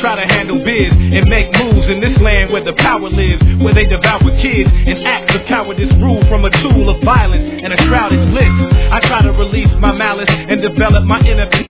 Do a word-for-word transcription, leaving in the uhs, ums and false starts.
try to handle biz and make moves in this land where the power lives, where they devour kids and acts of cowardice rule from a tool of violence and a crowded list. I try to release my malice and develop my inner peace.